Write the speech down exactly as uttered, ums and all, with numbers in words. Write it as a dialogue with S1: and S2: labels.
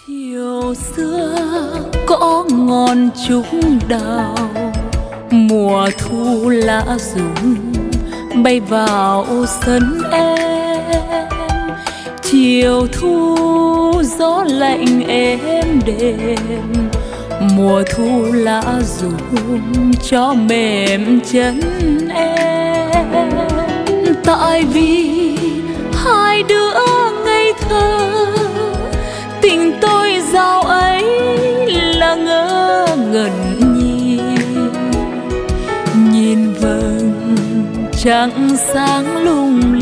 S1: Chiều xưa có ngọn trúc đào, mùa thu lá rụng bay vào sân em. Chiều thu gió lạnh êm đềm, mùa thu lá rụng cho mềm chân em. Tại vì hai đứa ngây thơ, tình tôi dạo ấy là ngơ ngẩn nhìn nhìn vầng trăng sáng lung